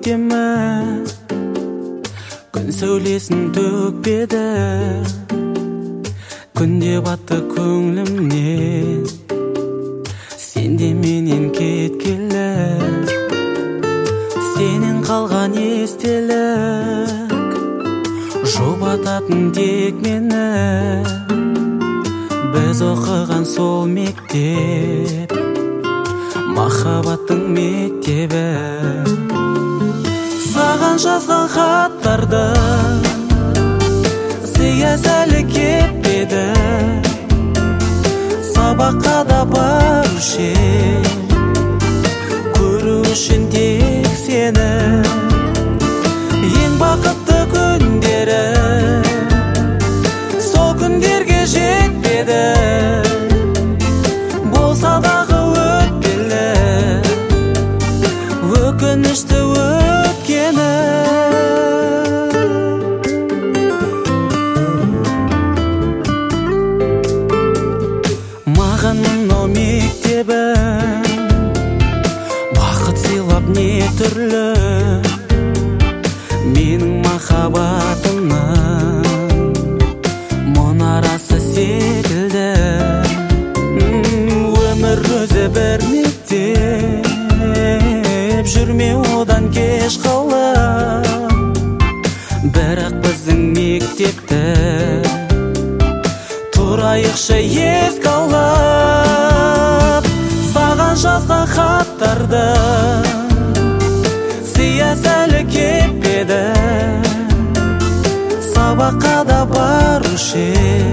мектемі күн сәулесін төкпеді, күнде батты көңлімнен сен де менен кеткелі. Сенен қалған естелік жұбататын тек мені, біз оқыған сол мектеп махаббаттың мектебі. Саған жазған хаттарды сиясәлі кетпеді, сабаққа да барушы көру үшін тек сені. Ең бақытты күндері сол күндерге жетпеді, болса дағы өткелі өкінішті өткені. Маған мынау мектебім бақыт сыйлап не түрлі, менің махаббатымның мұнарасы секілді. Өмір өзі бір мектеп, жүрме одан кеш қалып, бірақ біздің мектепті тұрайықшы еске алып. Саған жазған хаттарды сиясәлі кетпеді, сабаққа да барушы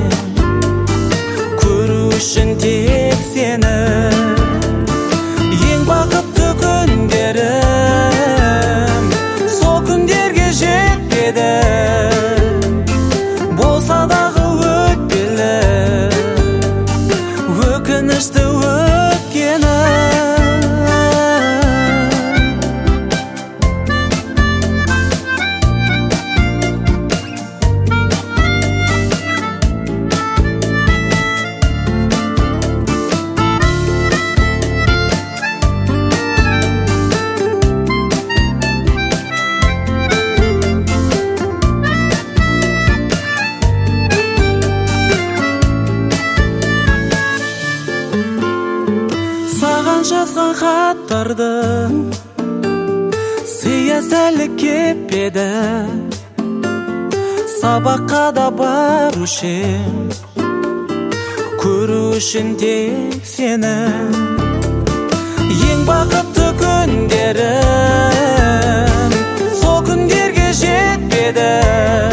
көру үшін тек сені. Ең бақытты күндерім сол күндерге жетпеді, болса дағы өтпелі өкінішті өткені. Саған жазған хаттарды сиясәлі кетпеді, сабаққа да барушы көру үшін тек сені. Ең бақытты күндерім сол күндерге жетпеді,